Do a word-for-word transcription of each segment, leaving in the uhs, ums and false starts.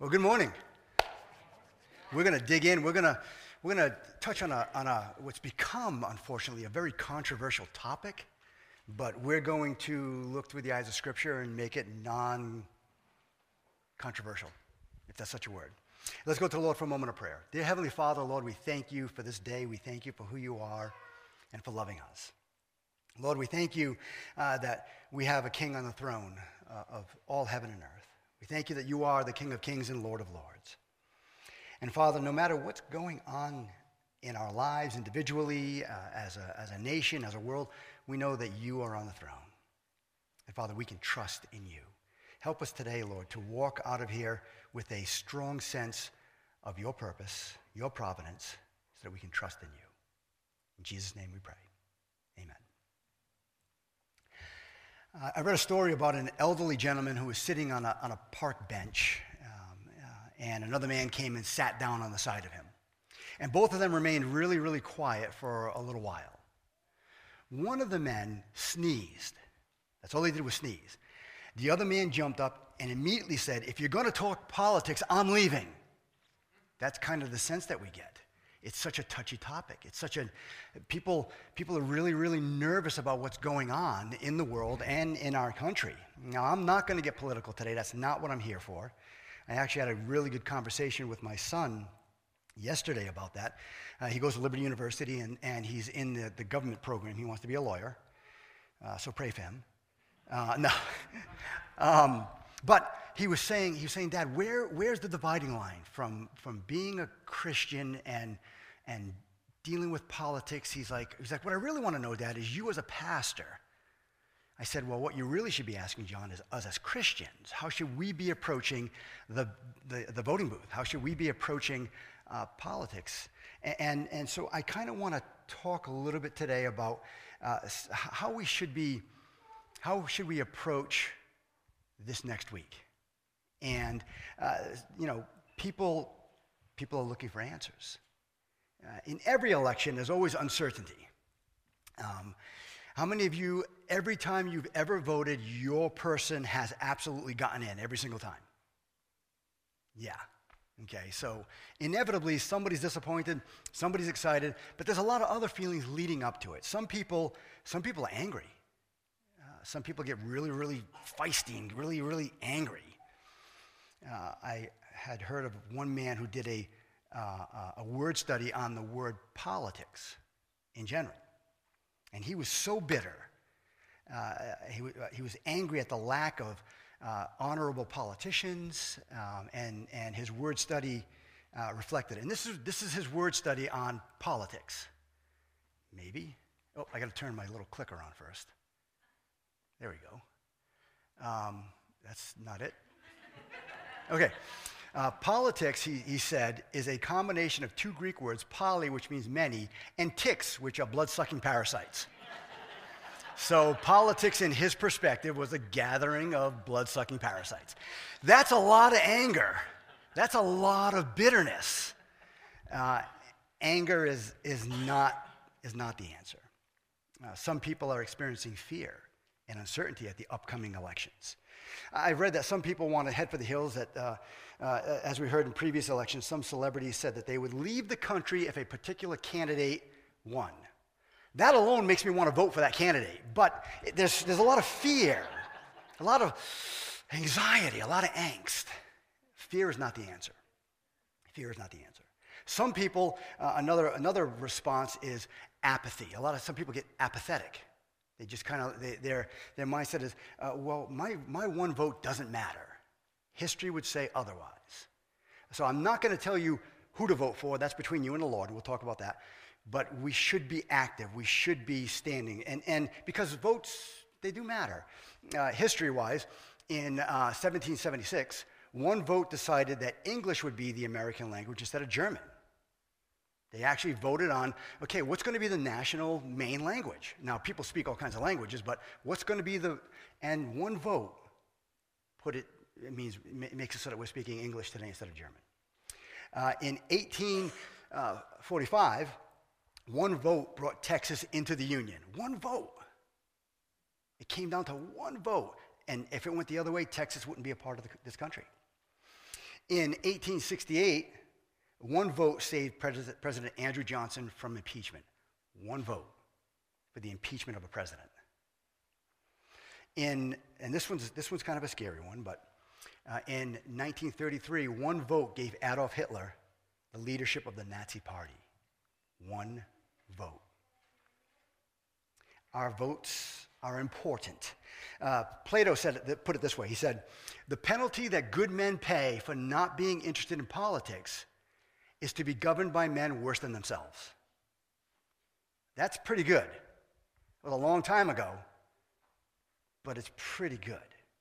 Well, good morning. We're going to dig in. We're going to we're going to touch on a on a what's become, unfortunately, a very controversial topic, but we're going to look through the eyes of Scripture and make it non-controversial, if that's such a word. Let's go to the Lord for a moment of prayer. Dear Heavenly Father, Lord, we thank you for this day. We thank you for who you are and for loving us. Lord, we thank you uh, that we have a King on the throne uh, of all heaven and earth. We thank you that you are the King of kings and Lord of lords. And Father, no matter what's going on in our lives individually, uh, as, a, as a nation, as a world, we know that you are on the throne. And Father, we can trust in you. Help us today, Lord, to walk out of here with a strong sense of your purpose, your providence, so that we can trust in you. In Jesus' name we pray. Amen. Uh, I read a story about an elderly gentleman who was sitting on a, on a park bench, um, uh, and another man came and sat down on the side of him. And both of them remained really, really quiet for a little while. One of the men sneezed. That's all he did was sneeze. The other man jumped up and immediately said, "If you're going to talk politics, I'm leaving." That's kind of the sense that we get. It's such a touchy topic. It's such a, people, people are really, really nervous about what's going on in the world and in our country. Now, I'm not going to get political today. That's not what I'm here for. I actually had a really good conversation with my son yesterday about that. Uh, he goes to Liberty University, and, and he's in the, the government program. He wants to be a lawyer, uh, so pray for him. Uh, no. um, but he was saying, he was saying, "Dad, where, where's the dividing line from, from being a Christian and, and dealing with politics?" He's like, he's like, "What I really want to know, Dad, is you as a pastor." I said, "Well, what you really should be asking, John, is us as Christians. How should we be approaching the, the, the voting booth? How should we be approaching uh, politics?" And, and, and so I kind of want to talk a little bit today about uh, how we should be, how should we approach this next week. And, uh, you know, people, people are looking for answers. Uh, in every election, there's always uncertainty. Um, how many of you, every time you've ever voted, your person has absolutely gotten in every single time? Yeah. Okay, so inevitably, somebody's disappointed, somebody's excited, but there's a lot of other feelings leading up to it. Some people, some people are angry. Some people get really, really feisty and really, really angry. Uh, I had heard of one man who did a, uh, a word study on the word politics in general. And he was so bitter. Uh, he, uh, he was angry at the lack of uh, honorable politicians, um, and, and his word study uh, reflected it. And this is, this is his word study on politics. Maybe. Oh, I got to turn my little clicker on first. There we go. Um, that's not it. Okay. Uh, politics, he, he said, is a combination of two Greek words, poly, which means many, and ticks, which are blood-sucking parasites. So politics, in his perspective, was a gathering of blood-sucking parasites. That's a lot of anger. That's a lot of bitterness. Uh, anger is, is, not, is not the answer. Uh, some people are experiencing fear and uncertainty at the upcoming elections. I've read that some people want to head for the hills, that, uh, uh, as we heard in previous elections, some celebrities said that they would leave the country if a particular candidate won. That alone makes me want to vote for that candidate, but there's, there's a lot of fear, a lot of anxiety, a lot of angst. Fear is not the answer. Fear is not the answer. Some people, uh, another, another response is apathy. A lot of, some people get apathetic. They just kind of, they, their, their mindset is, uh, well, my, my one vote doesn't matter. History would say otherwise. So I'm not going to tell you who to vote for. That's between you and the Lord. We'll talk about that. But we should be active. We should be standing. And, and because votes, they do matter. Uh, history-wise, in uh, seventeen seventy-six, one vote decided that English would be the American language instead of German. They actually voted on, okay, what's going to be the national main language? Now, people speak all kinds of languages, but what's going to be the, and one vote put it, it means, it makes it so that we're speaking English today instead of German. Uh, in eighteen forty-five, one vote brought Texas into the Union. One vote. It came down to one vote. And if it went the other way, Texas wouldn't be a part of the, this country. In eighteen sixty-eight, one vote saved President, President Andrew Johnson from impeachment. One vote for the impeachment of a president. In, and this one's, this one's kind of a scary one, but uh, in nineteen thirty-three, one vote gave Adolf Hitler the leadership of the Nazi Party. One vote. Our votes are important. Uh, Plato said it, put it this way. He said, the penalty that good men pay for not being interested in politics is to be governed by men worse than themselves. That's pretty good. It was a long time ago, but it's pretty good,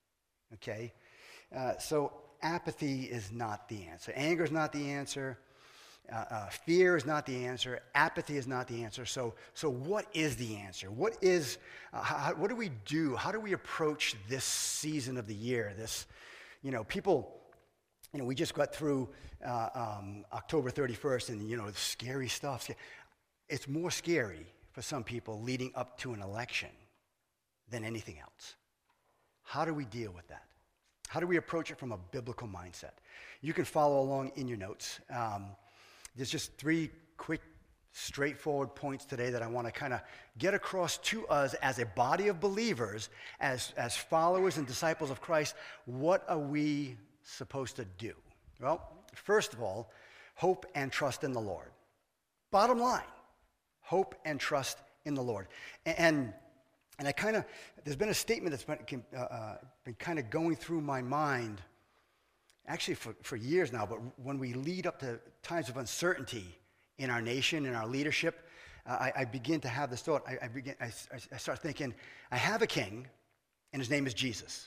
okay? Uh, so apathy is not the answer. Anger is not the answer. Uh, uh, fear is not the answer. Apathy is not the answer. So, so what is the answer? What is? Uh, how, what do we do? How do we approach this season of the year? This, you know, people. You know, we just got through uh, um, October thirty-first, and you know, scary stuff. It's more scary for some people leading up to an election than anything else. How do we deal with that? How do we approach it from a biblical mindset? You can follow along in your notes. Um, There's just three quick, straightforward points today that I want to kind of get across to us as a body of believers, as, as followers and disciples of Christ. What are we supposed to do? Well, first of all, hope and trust in the Lord. Bottom line, hope and trust in the Lord. And, and I kind of, there's been a statement that's been, uh, uh, been kind of going through my mind actually for, for years now, but when we lead up to times of uncertainty in our nation, in our leadership, uh, I, I begin to have this thought. I, I, begin, I, I start thinking, I have a king, and his name is Jesus.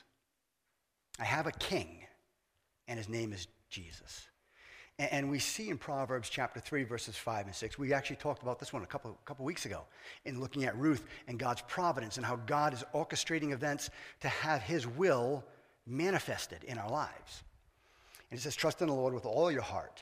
I have a king, and his name is Jesus. And, and we see in Proverbs chapter three, verses five and six, we actually talked about this one a couple, couple weeks ago in looking at Ruth and God's providence and how God is orchestrating events to have his will manifested in our lives. And it says, trust in the Lord with all your heart.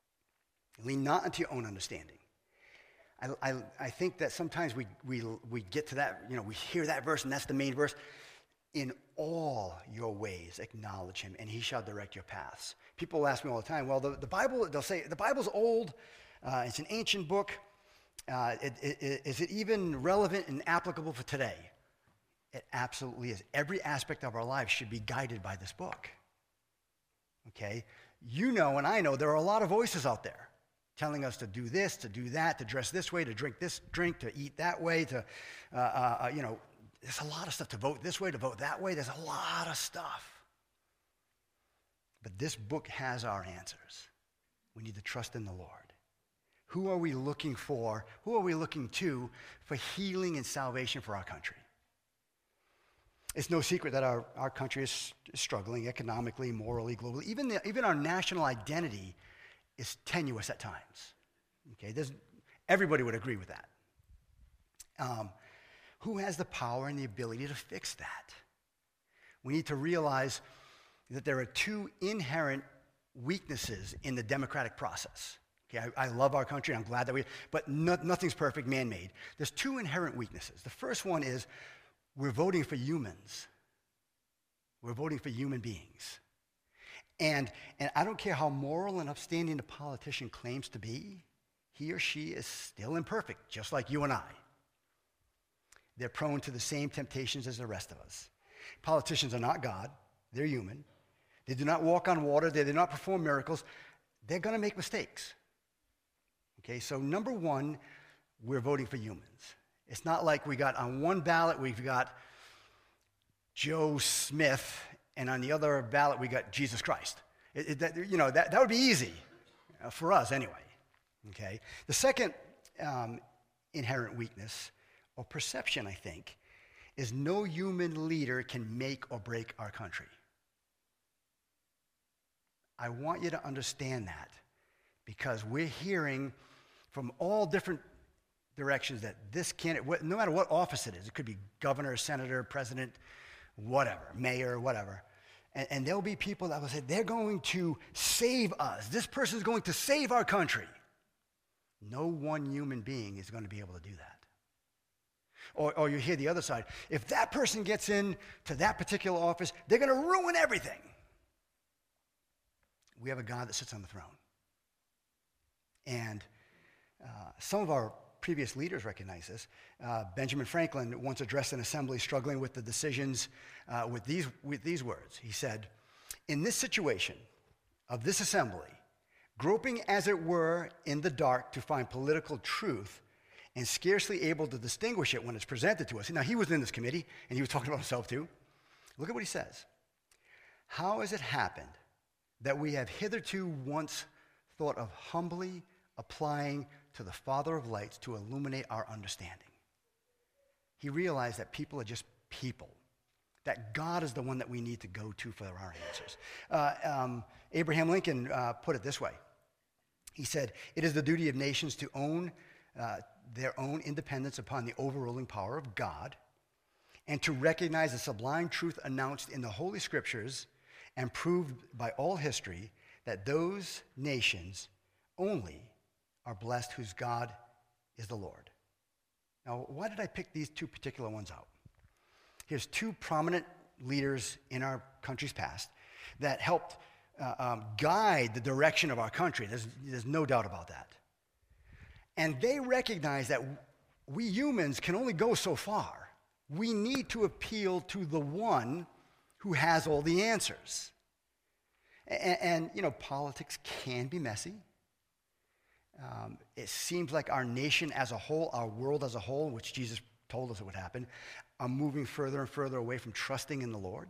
Lean not unto your own understanding. I, I, I think that sometimes we, we, we get to that, you know, we hear that verse, and that's the main verse. In all your ways acknowledge him, and he shall direct your paths. People ask me all the time, well, the, the Bible, they'll say, the Bible's old. Uh, it's an ancient book. Uh, it, it, is it even relevant and applicable for today? It absolutely is. Every aspect of our lives should be guided by this book. Okay, you know and I know there are a lot of voices out there telling us to do this, to do that, to dress this way, to drink this drink, to eat that way, to, uh, uh, you know, there's a lot of stuff, to vote this way, to vote that way. There's a lot of stuff. But this book has our answers. We need to trust in the Lord. Who are we looking for? Who are we looking to for healing and salvation for our country? It's no secret that our, our country is struggling economically, morally, globally. Even, the, even our national identity is tenuous at times. Okay, There's, everybody would agree with that. Um, who has the power and the ability to fix that? We need to realize that there are two inherent weaknesses in the democratic process. Okay, I, I love our country. I'm glad that we, but no, nothing's perfect, man-made. There's two inherent weaknesses. The first one is we're voting for humans. We're voting for human beings. And, and I don't care how moral and upstanding the politician claims to be, he or she is still imperfect, just like you and I. They're prone to the same temptations as the rest of us. Politicians are not God. They're human. They do not walk on water. They do not perform miracles. They're going to make mistakes. Okay, so number one, we're voting for humans. It's not like we got on one ballot, we've got Joe Smith, and on the other ballot, we got Jesus Christ. It, it, that, you know, that, that would be easy, uh, for us anyway, okay? The second um, inherent weakness, or perception, I think, is no human leader can make or break our country. I want you to understand that, because we're hearing from all different directions that this candidate, no matter what office it is, it could be governor, senator, president, whatever, mayor, whatever, and, and there'll be people that will say, they're going to save us. This person is going to save our country. No one human being is going to be able to do that. Or, or you hear the other side, if that person gets in to that particular office, they're going to ruin everything. We have a God that sits on the throne. And uh, some of our previous leaders recognize this. Uh, Benjamin Franklin once addressed an assembly struggling with the decisions uh, with, these, with these words. He said, "In this situation of this assembly, groping as it were in the dark to find political truth and scarcely able to distinguish it when it's presented to us." Now, he was in this committee, and he was talking about himself too. Look at what he says. "How has it happened that we have hitherto once thought of humbly applying to the Father of lights to illuminate our understanding?" He realized that people are just people, that God is the one that we need to go to for our answers. Uh, um, Abraham Lincoln uh, put it this way. He said, "It is the duty of nations to own uh, their own independence upon the overruling power of God and to recognize the sublime truth announced in the Holy Scriptures and proved by all history that those nations only are blessed whose God is the Lord." Now, why did I pick these two particular ones out? Here's two prominent leaders in our country's past that helped uh, um, guide the direction of our country. There's, there's no doubt about that. And they recognize that we humans can only go so far. We need to appeal to the one who has all the answers. And, and you know, politics can be messy. Um, it seems like our nation as a whole, our world as a whole, which Jesus told us it would happen, are moving further and further away from trusting in the Lord.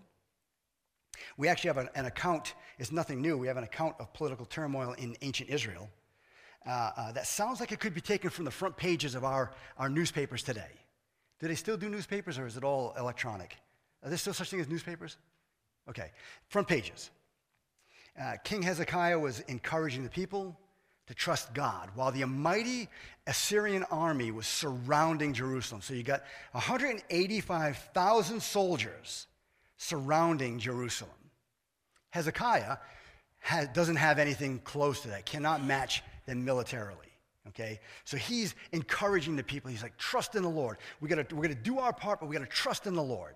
We actually have an, an account, it's nothing new, we have an account of political turmoil in ancient Israel uh, uh, that sounds like it could be taken from the front pages of our, our newspapers today. Do they still do newspapers, or is it all electronic? Are there still such thing as newspapers? Okay, front pages. Uh, King Hezekiah was encouraging the people to trust God while the mighty Assyrian army was surrounding Jerusalem. So you got one hundred eighty-five thousand soldiers surrounding Jerusalem. Hezekiah has, doesn't have anything close to that, cannot match them militarily. Okay, so he's encouraging the people. He's like, trust in the Lord. We gotta, we're going to do our part, but we got to trust in the Lord.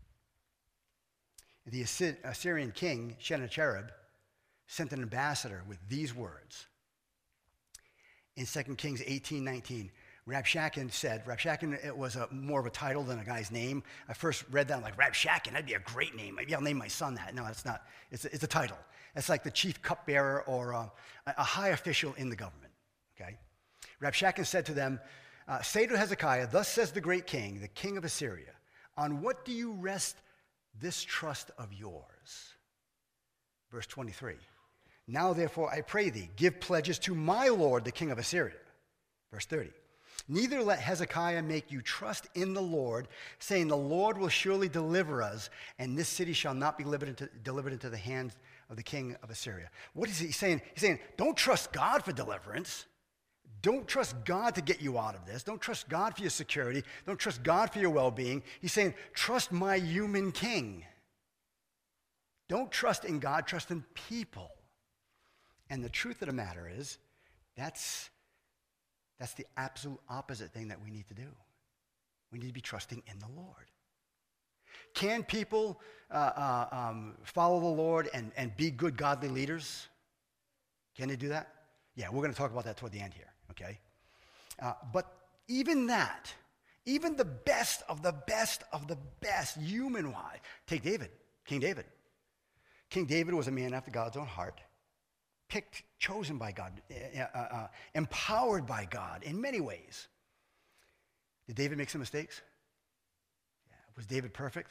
The Assyrian king, Sennacherib, sent an ambassador with these words. In Second Kings eighteen nineteen, Rabshakeh said, Rabshakeh, it was a, more of a title than a guy's name. I first read that, I'm like, Rabshakeh, that'd be a great name. Maybe I'll name my son that. No, it's not. It's a, it's a title. It's like the chief cupbearer or a, a high official in the government, okay? Rabshakeh said to them, uh, say to Hezekiah, thus says the great king, the king of Assyria, on what do you rest this trust of yours? Verse twenty-three. Now, therefore, I pray thee, give pledges to my lord, the king of Assyria. Verse thirty. Neither let Hezekiah make you trust in the Lord, saying, the Lord will surely deliver us, and this city shall not be delivered into, delivered into the hands of the king of Assyria. What is he saying? He's saying, don't trust God for deliverance. Don't trust God to get you out of this. Don't trust God for your security. Don't trust God for your well-being. He's saying, trust my human king. Don't trust in God, trust in people. And the truth of the matter is, that's, that's the absolute opposite thing that we need to do. We need to be trusting in the Lord. Can people uh, uh, um, follow the Lord and, and be good, godly leaders? Can they do that? Yeah, we're going to talk about that toward the end here, okay? Uh, but even that, even the best of the best of the best human-wise, take David, King David. King David was a man after God's own heart. Picked, chosen by God, uh, uh, empowered by God in many ways. Did David make some mistakes? Yeah. Was David perfect?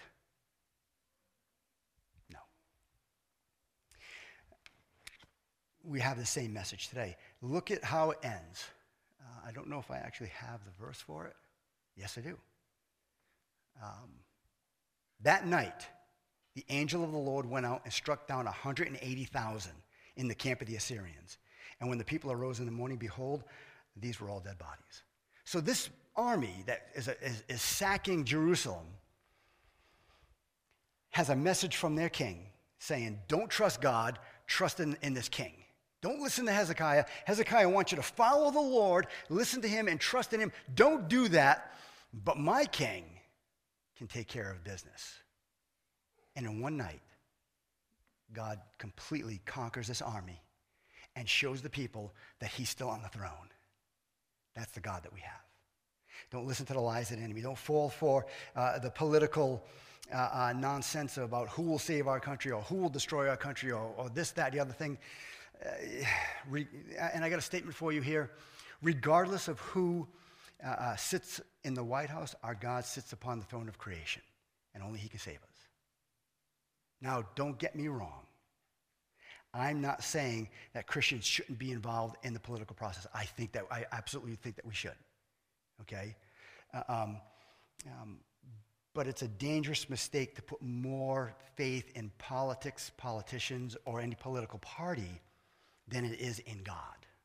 No. We have the same message today. Look at how it ends. Uh, I don't know if I actually have the verse for it. Yes, I do. Um, that night, the angel of the Lord went out and struck down one hundred eighty thousand in the camp of the Assyrians. And when the people arose in the morning, behold, these were all dead bodies. So this army that is, a, is, is sacking Jerusalem has a message from their king saying, don't trust God, trust in, in this king. Don't listen to Hezekiah. Hezekiah wants you to follow the Lord, listen to him, and trust in him. Don't do that, but my king can take care of business. And in one night, God completely conquers this army and shows the people that he's still on the throne. That's the God that we have. Don't listen to the lies of the enemy. Don't fall for uh, the political uh, uh, nonsense about who will save our country or who will destroy our country or, or this, that, the other thing. Uh, re- and I got a statement for you here. Regardless of who uh, uh, sits in the White House, our God sits upon the throne of creation, and only he can save us. Now, don't get me wrong. I'm not saying that Christians shouldn't be involved in the political process. I think that, I absolutely think that we should, okay? Uh, um, um, but it's a dangerous mistake to put more faith in politics, politicians, or any political party than it is in God.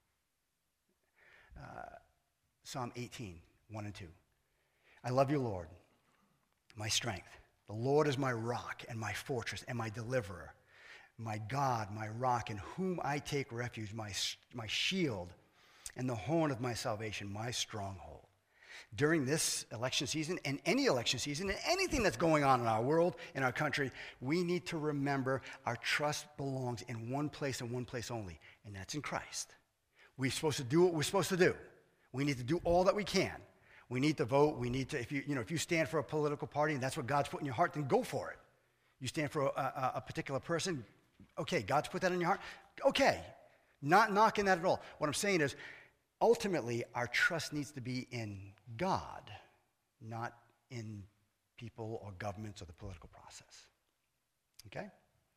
Uh, Psalm eighteen, one and two. I love you, Lord, my strength. The Lord is my rock and my fortress and my deliverer, my God, my rock, in whom I take refuge, my, my shield and the horn of my salvation, my stronghold. During this election season and any election season and anything that's going on in our world, in our country, we need to remember our trust belongs in one place and one place only, and that's in Christ. We're supposed to do what we're supposed to do. We need to do all that we can. We need to vote. We need to, if you, you know, if you stand for a political party and that's what God's put in your heart, then go for it. You stand for a, a, a particular person, okay, God's put that in your heart, okay. Not knocking that at all. What I'm saying is, ultimately, our trust needs to be in God, not in people or governments or the political process. Okay?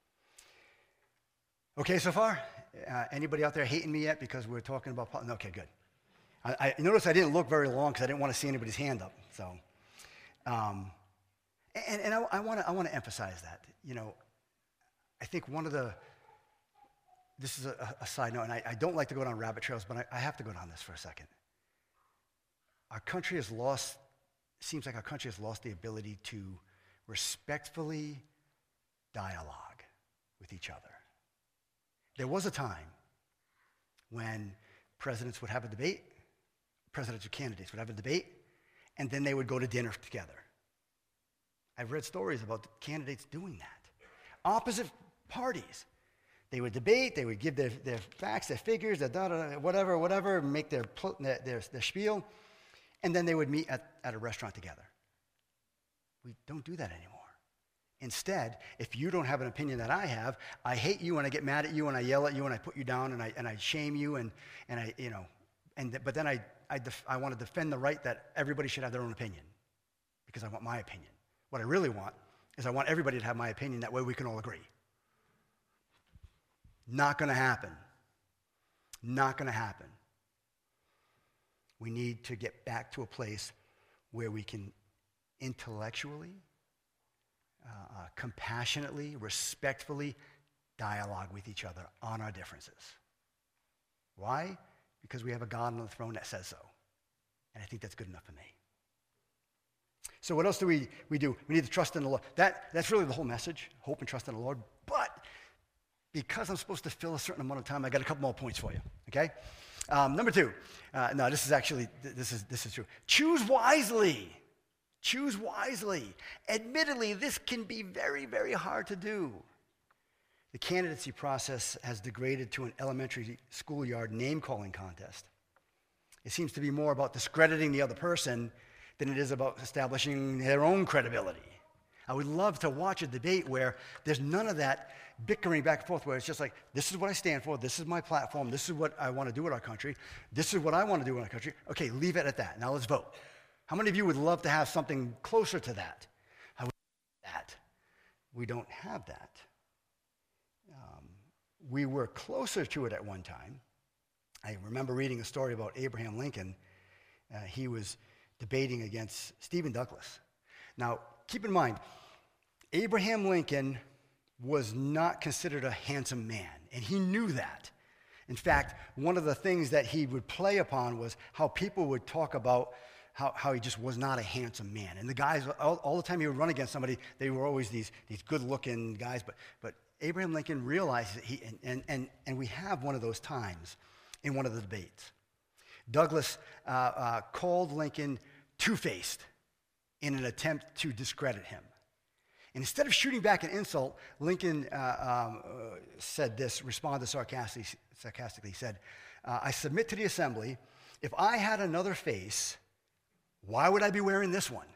Okay so far? Uh, anybody out there hating me yet because we're talking about politics? Okay, good. I, I noticed I didn't look very long because I didn't want to see anybody's hand up. So, um, and, and I, I want to I want to emphasize that. You know, I think one of the this is a, a side note, and I, I don't like to go down rabbit trails, but I, I have to go down this for a second. Our country has lost. Seems like our country has lost the ability to respectfully dialogue with each other. There was a time when presidents would have a debate, presidential candidates would have a debate, and then they would go to dinner together. I've read stories about candidates doing that. Opposite parties. They would debate, they would give their, their facts, their figures, their da, da, da, whatever, whatever, make their, their, their, their spiel, and then they would meet at, at a restaurant together. We don't do that anymore. Instead, if you don't have an opinion that I have, I hate you and I get mad at you and I yell at you and I put you down and I and I shame you and and I you know and th- but then I I, def- I want to defend the right that everybody should have their own opinion because I want my opinion. What I really want is I want everybody to have my opinion. That way we can all agree. Not going to happen. Not going to happen. We need to get back to a place where we can intellectually, Uh, uh, compassionately, respectfully dialogue with each other on our differences. Why? Because we have a God on the throne that says so. And I think that's good enough for me. So what else do we, we do? We need to trust in the Lord. That, that's really the whole message, hope and trust in the Lord. But because I'm supposed to fill a certain amount of time, I got a couple more points for you, okay? Um, number two, uh, no, this is actually, this is, this is true. Choose wisely. Choose wisely. Admittedly, this can be very, very hard to do. The candidacy process has degraded to an elementary schoolyard name-calling contest. It seems to be more about discrediting the other person than it is about establishing their own credibility. I would love to watch a debate where there's none of that bickering back and forth, where it's just like, this is what I stand for, this is my platform, this is what I want to do with our country, this is what I want to do in our country. Okay, leave it at that. Now let's vote. How many of you would love to have something closer to that? I would love that. We don't have that. Um, we were closer to it at one time. I remember reading a story about Abraham Lincoln. Uh, he was debating against Stephen Douglas. Now, keep in mind, Abraham Lincoln was not considered a handsome man, and he knew that. In fact, one of the things that he would play upon was how people would talk about How, how he just was not a handsome man. And the guys, all, all the time he would run against somebody, they were always these, these good-looking guys. But, but Abraham Lincoln realized that he, and, and, and, and we have one of those times in one of the debates. Douglas uh, uh, called Lincoln two-faced in an attempt to discredit him. And instead of shooting back an insult, Lincoln uh, um, uh, said this, responded sarcastically, sarcastically said, uh, I submit to the assembly, if I had another face, why would I be wearing this one?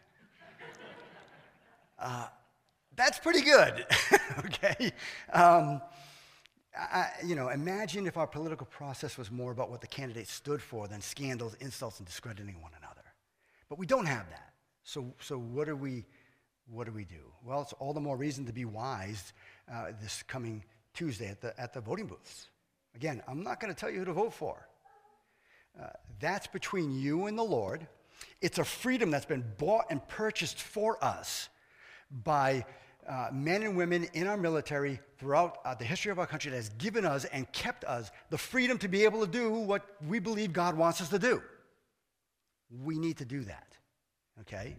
uh, that's pretty good, okay? Um, I, you know, imagine if our political process was more about what the candidates stood for than scandals, insults, and discrediting one another. But we don't have that. So, so what do we, what do we do? Well, it's all the more reason to be wise uh, this coming Tuesday at the at the voting booths. Again, I'm not going to tell you who to vote for. Uh, that's between you and the Lord. It's a freedom that's been bought and purchased for us by uh, men and women in our military throughout uh, the history of our country that has given us and kept us the freedom to be able to do what we believe God wants us to do. We need to do that, okay?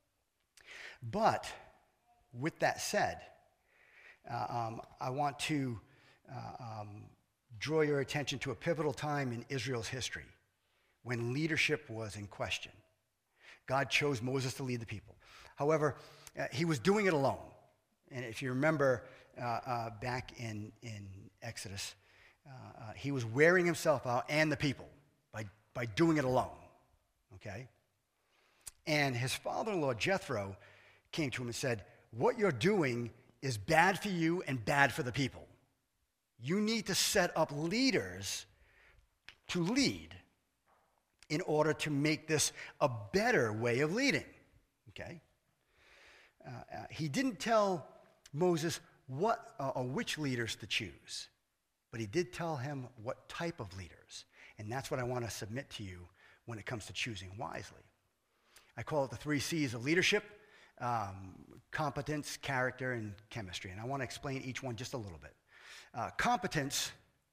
But with that said, uh, um, I want to uh, um, draw your attention to a pivotal time in Israel's history when leadership was in question. God chose Moses to lead the people. However, uh, he was doing it alone. And if you remember uh, uh, back in, in Exodus, uh, uh, he was wearing himself out and the people by, by doing it alone, okay? And his father-in-law, Jethro, came to him and said, what you're doing is bad for you and bad for the people. You need to set up leaders to lead in order to make this a better way of leading, okay? Uh, uh, he didn't tell Moses what uh, or which leaders to choose, but he did tell him what type of leaders. And that's what I want to submit to you when it comes to choosing wisely. I call it the three C's of leadership: um, competence, character, and chemistry. And I want to explain each one just a little bit. Uh, competence,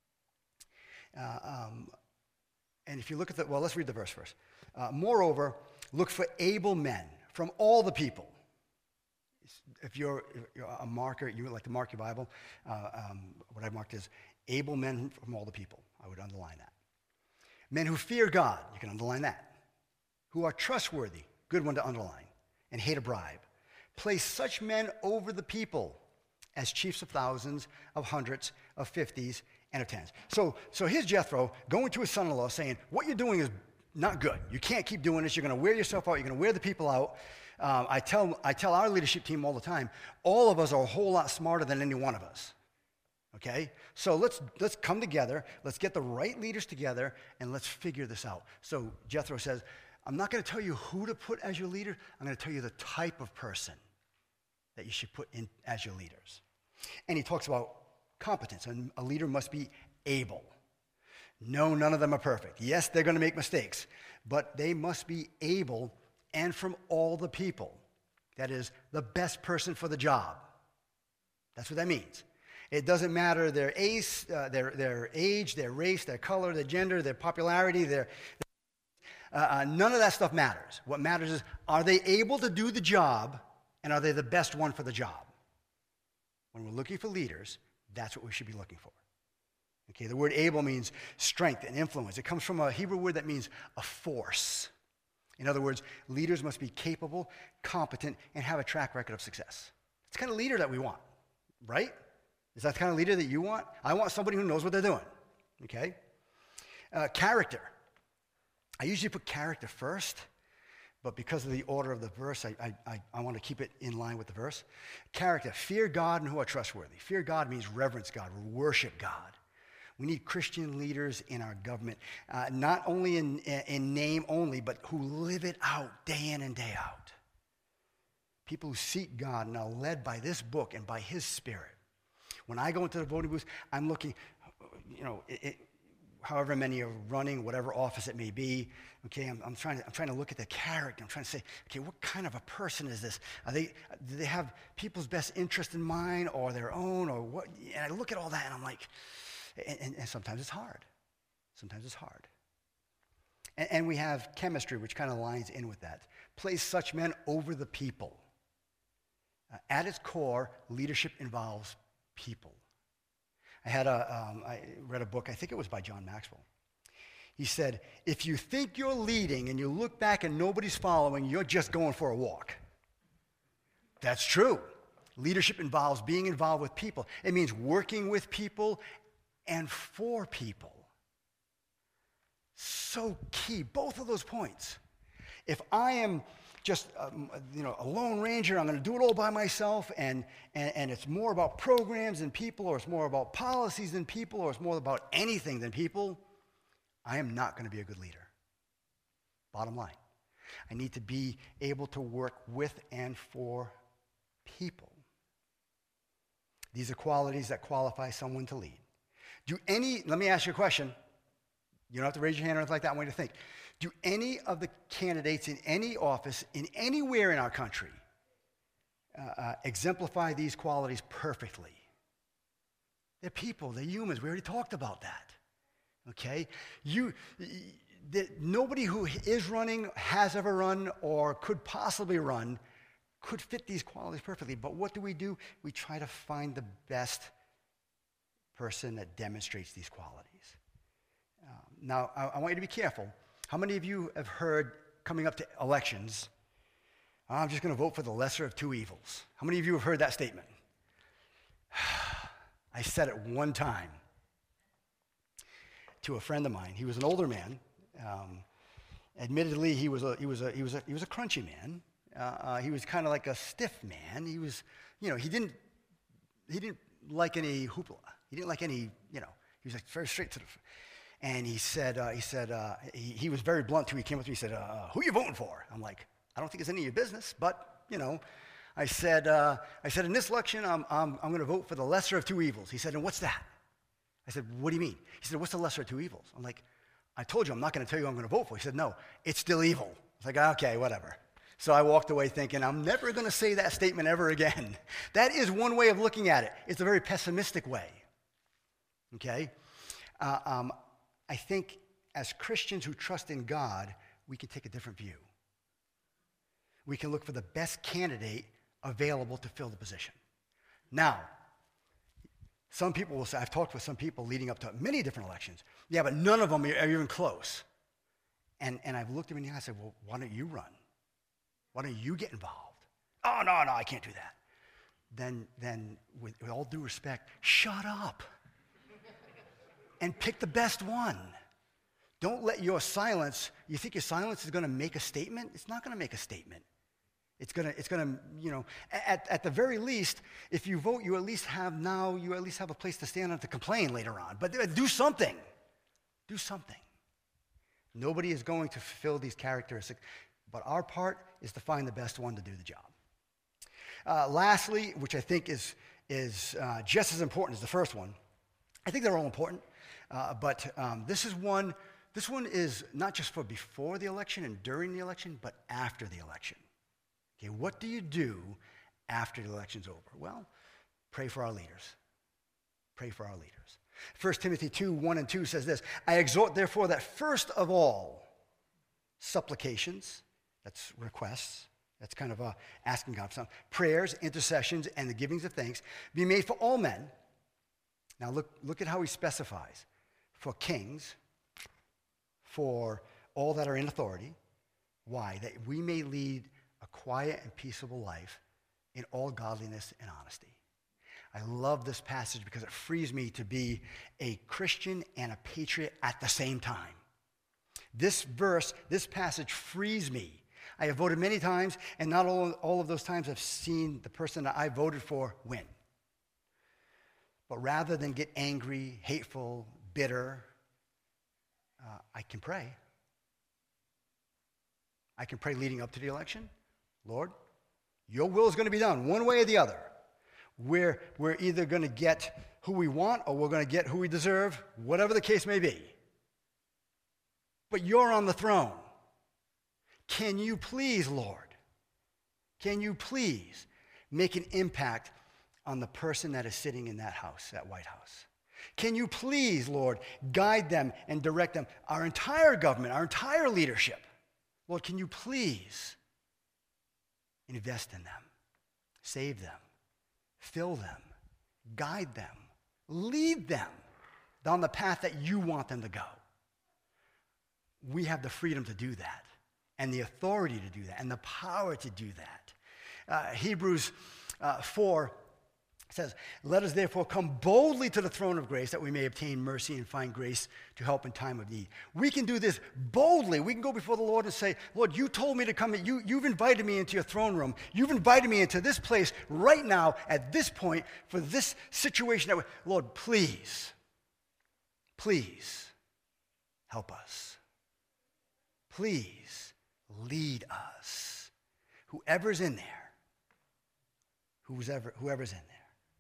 uh, um, and if you look at the, well, let's read the verse first. Uh, Moreover, look for able men from all the people. If you're, if you're a marker, you would like to mark your Bible, uh, um, what I marked is able men from all the people. I would underline that. Men who fear God, you can underline that. Who are trustworthy, good one to underline, and hate a bribe. Place such men over the people as chiefs of thousands, of hundreds, of fifties, and of tens. So, so here's Jethro going to his son-in-law saying, what you're doing is not good. You can't keep doing this. You're going to wear yourself out. You're going to wear the people out. Um, I tell I tell our leadership team all the time, all of us are a whole lot smarter than any one of us. Okay? So let's let's come together. Let's get the right leaders together, and let's figure this out. So Jethro says, I'm not going to tell you who to put as your leader. I'm going to tell you the type of person that you should put in as your leaders. And he talks about competence, and a leader must be able. No, none of them are perfect. Yes, they're going to make mistakes, but they must be able and from all the people. That is, the best person for the job. That's what that means. It doesn't matter their age, uh, their, their age, their race, their color, their gender, their popularity, their, uh, uh, none of that stuff matters. What matters is, are they able to do the job, and are they the best one for the job? When we're looking for leaders, that's what we should be looking for. Okay, the word able means strength and influence. It comes from a Hebrew word that means a force. In other words, leaders must be capable, competent, and have a track record of success. It's the kind of leader that we want, right? Is that the kind of leader that you want? I want somebody who knows what they're doing, okay? Uh, character. I usually put character first, but because of the order of the verse, I, I, I want to keep it in line with the verse. Character. Fear God and who are trustworthy. Fear God means reverence God, worship God. We need Christian leaders in our government, uh, not only in, in name only, but who live it out day in and day out. People who seek God and are led by this book and by His Spirit. When I go into the voting booth, I'm looking, you know, it, it, however many are running, whatever office it may be. Okay, I'm, I'm trying to I'm trying to look at the character. I'm trying to say, okay, what kind of a person is this? Are they do they have people's best interest in mind, or their own, or what? And I look at all that, and I'm like. And, and, and sometimes it's hard. Sometimes it's hard. And, and we have chemistry, which kind of lines in with that. Place such men over the people. Uh, at its core, leadership involves people. I had a, um, I read a book, I think it was by John Maxwell. He said, if you think you're leading and you look back and nobody's following, you're just going for a walk. That's true. Leadership involves being involved with people. It means working with people and for people. So key, both of those points. If I am just um, you know, a lone ranger, I'm going to do it all by myself, and, and, and it's more about programs than people, or it's more about policies than people, or it's more about anything than people, I am not going to be a good leader. Bottom line. I need to be able to work with and for people. These are qualities that qualify someone to lead. Do any, let me ask you a question. You don't have to raise your hand or anything like that. I want you to think. Do any of the candidates in any office, in anywhere in our country, uh, uh, exemplify these qualities perfectly? They're people. They're humans. We already talked about that. Okay? You, the, nobody who is running, has ever run, or could possibly run could fit these qualities perfectly. But what do we do? We try to find the best person that demonstrates these qualities. Um, now, I, I want you to be careful. How many of you have heard, coming up to elections, I'm just going to vote for the lesser of two evils? How many of you have heard that statement? I said it one time to a friend of mine. He was an older man. Um, admittedly, he was a he was a he was a he was a crunchy man. Uh, uh, he was kind of like a stiff man. He was, you know, he didn't he didn't like any hoopla. He didn't like any, you know. He was like very straight to the. And he said, uh, he said, uh, he, he was very blunt too. He came up to me, he said, uh, who are you voting for? I'm like, I don't think it's any of your business, but, you know, I said, uh, I said, in this election, I'm, I'm, I'm going to vote for the lesser of two evils. He said, and what's that? I said, what do you mean? He said, what's the lesser of two evils? I'm like, I told you I'm not going to tell you who I'm going to vote for. He said, no, it's still evil. I was like, okay, whatever. So I walked away thinking, I'm never going to say that statement ever again. That is one way of looking at it. It's a very pessimistic way, okay? Uh, um, I think as Christians who trust in God, we can take a different view. We can look for the best candidate available to fill the position. Now, some people will say, I've talked with some people leading up to many different elections. Yeah, but none of them are even close. And, and I've looked at them in the eye and said, well, why don't you run? Why don't you get involved? Oh, no, no, I can't do that. Then, then with, with all due respect, shut up. And pick the best one. Don't let your silence, you think your silence is going to make a statement? It's not going to make a statement. It's going to, it's going to, you know, at, at the very least, if you vote, you at least have now, you at least have a place to stand on to complain later on. But do something. Do something. Nobody is going to fulfill these characteristics, but our part is to find the best one to do the job. Uh, lastly, which I think is, is uh, just as important as the first one, I think they're all important. Uh, but um, this is one, this one is not just for before the election and during the election, but after the election. Okay, what do you do after the election's over? Well, pray for our leaders. Pray for our leaders. First Timothy two, one and two says this, I exhort therefore that first of all, supplications, that's requests, that's kind of uh, asking God for something, prayers, intercessions, and the givings of thanks be made for all men. Now look, look at how he specifies. For kings, for all that are in authority. Why? That we may lead a quiet and peaceable life in all godliness and honesty. I love this passage because it frees me to be a Christian and a patriot at the same time. This verse, this passage frees me. I have voted many times, and not all, all of those times I've seen the person that I voted for win. But rather than get angry, hateful, bitter, uh, I can pray. I can pray leading up to the election. Lord, your will is going to be done one way or the other. We're, we're either going to get who we want or we're going to get who we deserve, whatever the case may be. But you're on the throne. Can you please, Lord, can you please make an impact on the person that is sitting in that house, that White House? Can you please, Lord, guide them and direct them, our entire government, our entire leadership? Lord, can you please invest in them, save them, fill them, guide them, lead them down the path that you want them to go? We have the freedom to do that, and the authority to do that, and the power to do that. Uh, Hebrews uh, four says, let us therefore come boldly to the throne of grace that we may obtain mercy and find grace to help in time of need. We can do this boldly. We can go before the Lord and say, Lord, you told me to come. You, you've invited me into your throne room. You've invited me into this place right now at this point for this situation. That we, Lord, please, please help us. Please lead us. Whoever's in there, who's ever, whoever's in there.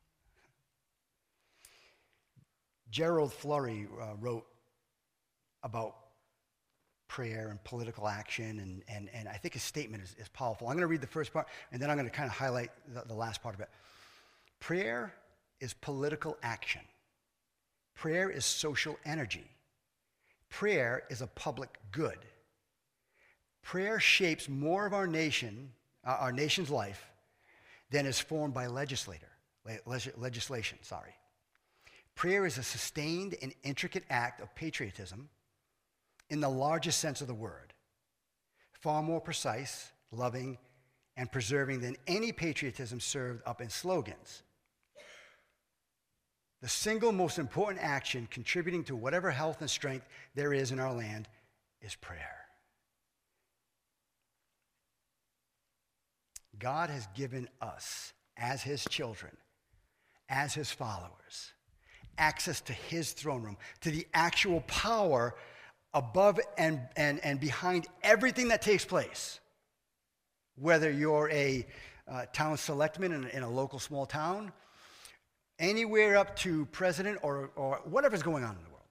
Gerald Flurry uh, wrote about prayer and political action, and, and, and I think his statement is, is powerful. I'm going to read the first part, and then I'm going to kind of highlight the, the last part of it. Prayer is political action. Prayer is social energy. Prayer is a public good. Prayer shapes more of our nation, uh, our nation's life, than is formed by legislator, leg- legislation. Sorry. Prayer is a sustained and intricate act of patriotism in the largest sense of the word, far more precise, loving, and preserving than any patriotism served up in slogans. The single most important action contributing to whatever health and strength there is in our land is prayer. God has given us, as his children, as his followers, access to his throne room, to the actual power above and, and, and behind everything that takes place. Whether you're a uh, town selectman in, in a local small town, anywhere up to president or, or whatever's going on in the world,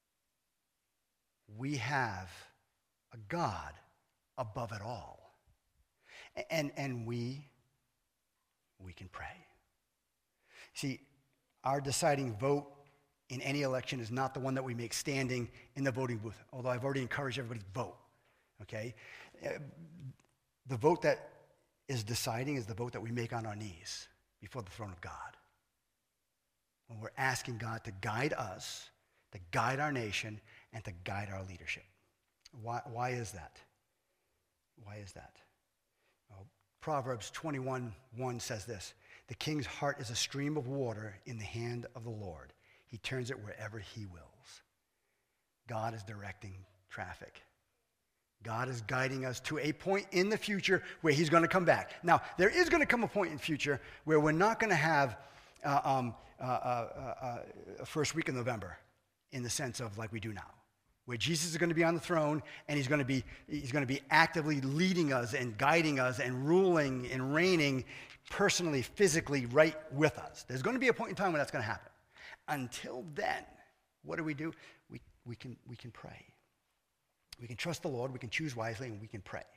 we have a God above it all. And, and we, we can pray. See, our deciding vote in any election is not the one that we make standing in the voting booth, although I've already encouraged everybody to vote, okay? The vote that is deciding is the vote that we make on our knees before the throne of God. When we're asking God to guide us, to guide our nation, and to guide our leadership. Why, why is that? Why is that? Well, Proverbs twenty-one one says this, the king's heart is a stream of water in the hand of the Lord. He turns it wherever he wills. God is directing traffic. God is guiding us to a point in the future where he's going to come back. Now, there is going to come a point in the future where we're not going to have uh, um, uh, uh, uh, uh, first week of November in the sense of like we do now, where Jesus is going to be on the throne and he's going to be, he's going to be actively leading us and guiding us and ruling and reigning personally, physically right with us. There's going to be a point in time when that's going to happen. Until then, what do we do? We, we, can, we can pray. We can trust the Lord, we can choose wisely, and we can pray.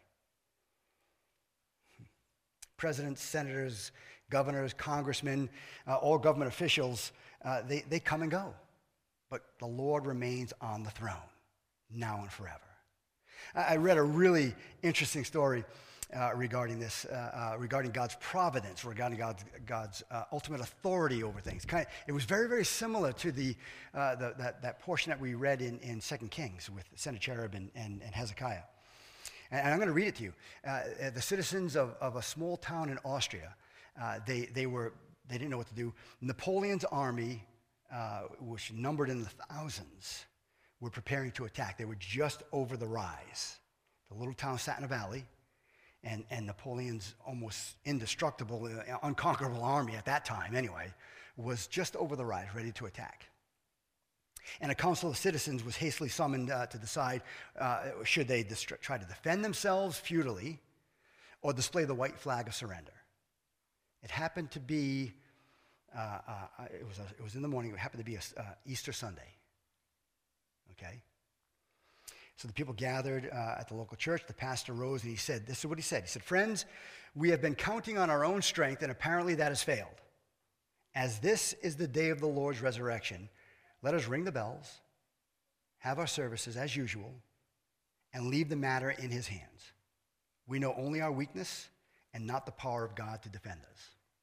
Presidents, senators, governors, congressmen, uh, all government officials, uh, they, they come and go. But the Lord remains on the throne, now and forever. I, I read a really interesting story Uh, regarding this, uh, uh, regarding God's providence, regarding God's, God's uh, ultimate authority over things. Kind of, it was very, very similar to the, uh, the that, that portion that we read in, in Second Kings with Sennacherib and, and, and Hezekiah. And, and I'm going to read it to you. Uh, the citizens of, of a small town in Austria, uh, they, they, were, they didn't know what to do. Napoleon's army, uh, which numbered in the thousands, were preparing to attack. They were just over the rise. The little town sat in a valley. And, and Napoleon's almost indestructible, uh, unconquerable army at that time anyway, was just over the rise, ready to attack. And a council of citizens was hastily summoned uh, to decide uh, should they dist- try to defend themselves futilely or display the white flag of surrender. It happened to be, uh, uh, it, was a, it was in the morning, it happened to be a, uh, Easter Sunday, okay? So the people gathered uh, at the local church. The pastor rose and he said, this is what he said. He said, friends, we have been counting on our own strength and apparently that has failed. As this is the day of the Lord's resurrection, let us ring the bells, have our services as usual, and leave the matter in his hands. We know only our weakness and not the power of God to defend us.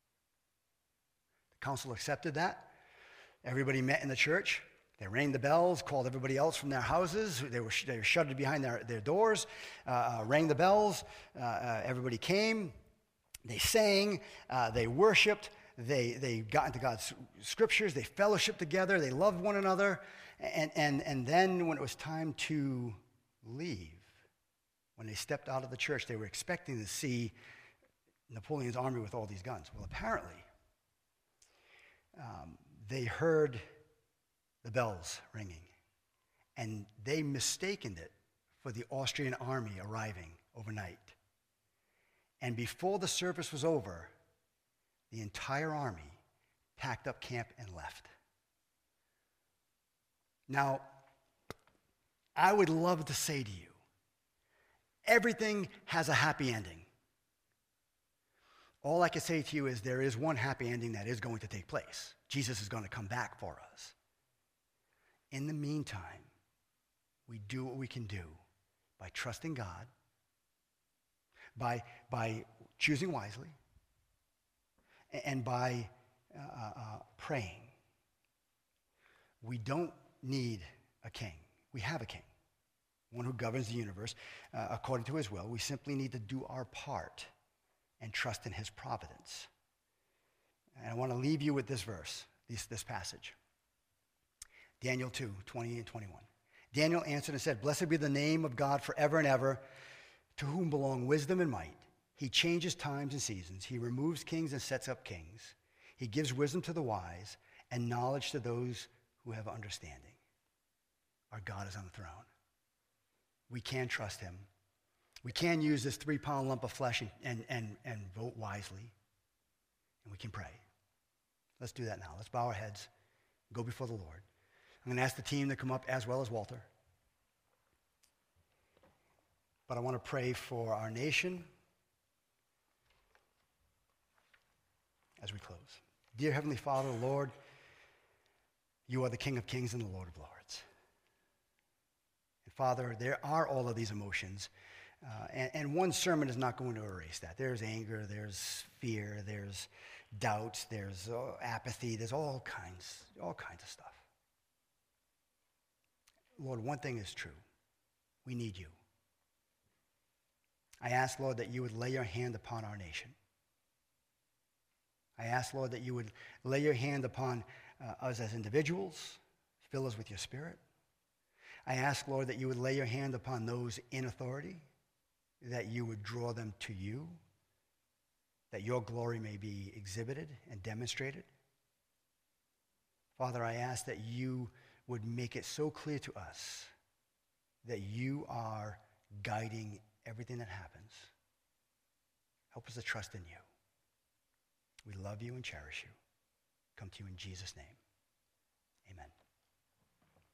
The council accepted that. Everybody met in the church. They rang the bells, called everybody else from their houses. They were, they were shuttered behind their, their doors, uh, uh, rang the bells. Uh, uh, everybody came. They sang, uh, they worshiped, they, they got into God's scriptures, they fellowshiped together, they loved one another. And, and, and then when it was time to leave, when they stepped out of the church, they were expecting to see Napoleon's army with all these guns. Well, apparently, um, they heard the bells ringing, and they mistaken it for the Austrian army arriving overnight. And before the service was over, the entire army packed up camp and left. Now, I would love to say to you, everything has a happy ending. All I can say to you is there is one happy ending that is going to take place. Jesus is going to come back for us. In the meantime, we do what we can do by trusting God, by, by choosing wisely, and by uh, uh, praying. We don't need a king. We have a king, one who governs the universe uh, according to his will. We simply need to do our part and trust in his providence. And I want to leave you with this verse, this, this passage. Daniel two, twenty and twenty-one. Daniel answered and said, "Blessed be the name of God forever and ever, to whom belong wisdom and might. He changes times and seasons. He removes kings and sets up kings. He gives wisdom to the wise and knowledge to those who have understanding." Our God is on the throne. We can trust him. We can use this three-pound lump of flesh and, and, and, and vote wisely. And we can pray. Let's do that now. Let's bow our heads, go before the Lord. I'm going to ask the team to come up as well as Walter. But I want to pray for our nation as we close. Dear Heavenly Father, Lord, you are the King of Kings and the Lord of Lords. And Father, there are all of these emotions, uh, and, and one sermon is not going to erase that. There's anger, there's fear, there's doubts, there's uh, apathy, there's all kinds, all kinds of stuff. Lord, one thing is true. We need you. I ask, Lord, that you would lay your hand upon our nation. I ask, Lord, that you would lay your hand upon uh, us as individuals, fill us with your Spirit. I ask, Lord, that you would lay your hand upon those in authority, that you would draw them to you, that your glory may be exhibited and demonstrated. Father, I ask that you would make it so clear to us that you are guiding everything that happens. Help us to trust in you. We love you and cherish you. Come to you in Jesus' name. Amen.